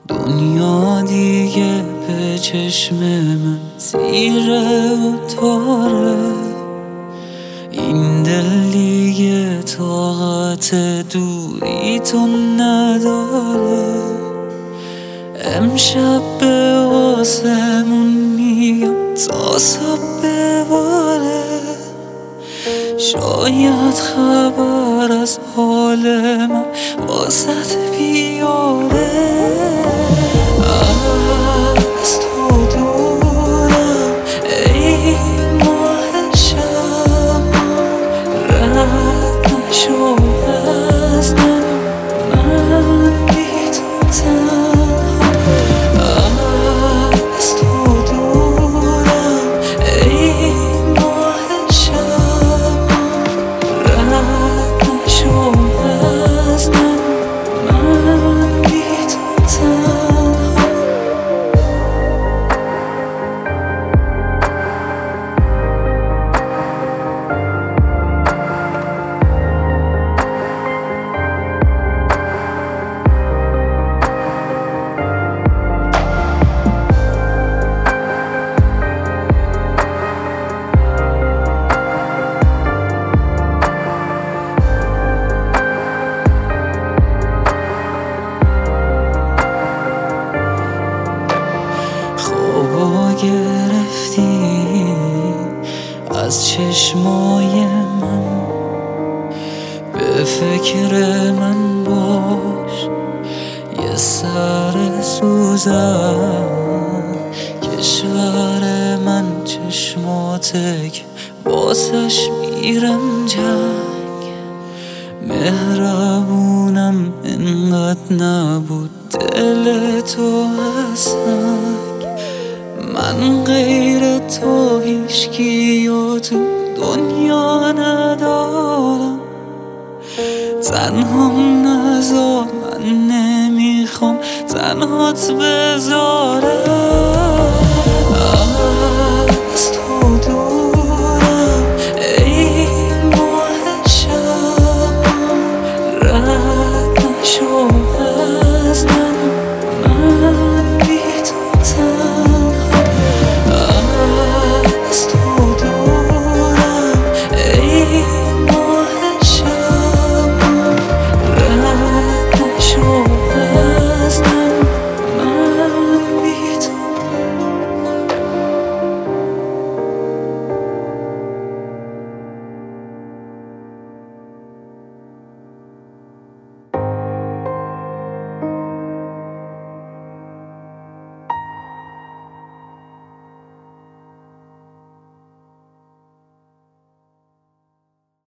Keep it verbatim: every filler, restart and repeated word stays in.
دنیا دیگه به چشم من تیره و تاره، این دل دیگه طاقت دوری تو نداره. امشب به آسمون میگم تا صبح بباره، شاید خبر از حال من واسط بیاره. از تو دورم ای ماه شبم، رد نشو از من، من بی تو تنها. از تو دورم ای ماه شبم، رد نشو از من، من بی تو تنها. خوابا گرفتی از چشمای من، به فکر من باش یه سر سوزن. کشور من چشماته که باسش میرم جنگ، مهربونم انقدر نبود دل تو اصلا. من غیر تو هیچکی و تو دنیا ندارم، تنهام نذار، من نمیخوام تنهات بذارم.